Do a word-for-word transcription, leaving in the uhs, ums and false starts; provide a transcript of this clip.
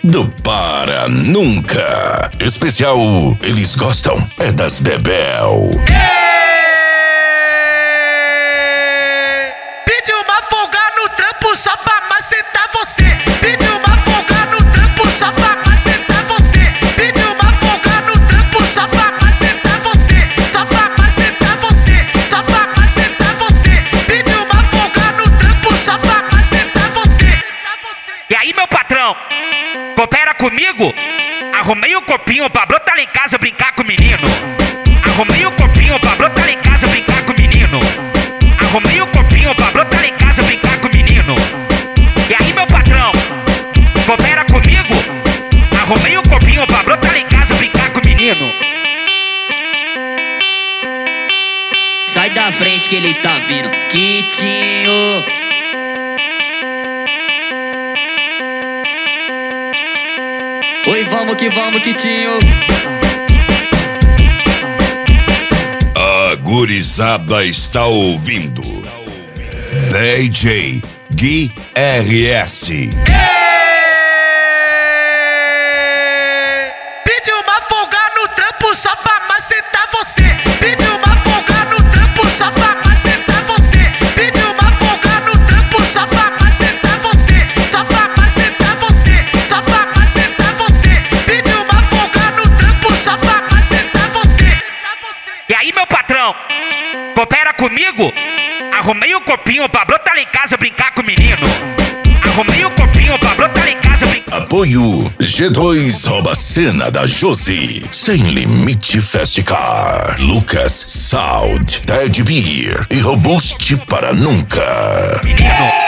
do Para Nunca. Especial Eles Gostam é das Bebel. Pediu uma folga no trampo só pra macetar você. Pediu uma folga no trampo só pra macetar você. Pediu uma folga no trampo só pra macetar você. Só pra macetar você. Só pra macetar você. Pediu uma folga no trampo só pra macetar você. E aí, meu patrão, coopera comigo? Arrumei o copinho pra brotar lá em casa brincar com o menino. Arrumei o copinho pra brotar lá em casa brincar com o menino. Arrumei o copinho pra brotar lá em casa brincar com o menino. E aí, meu patrão, coopera comigo? Arrumei o copinho pra brotar lá em casa brincar com o menino. Sai da frente que ele tá vindo, Quitinho. Oi, vamos que vamos, Quitinho. A gurizada está ouvindo D J Gui R S. Pediu uma folga no trampo só pra macetar você. Pediu uma folga no trampo só pra macetar você. Pediu uma folga no trampo só pra macetar você. Só pra macetar você. Só pra macetar você. Pediu uma folga no trampo só pra macetar você. E aí, meu patrão, coopera comigo? Arrumei o copinho pra brotar lá em casa brincar com o menino. Arrumei o copinho pra brotar lá em casa brincar. Apoio G dois rouba a cena da Josi. Sem Limite Festicar. Lucas Sound, Ted Beer e Robuste Para Nunca. Menino.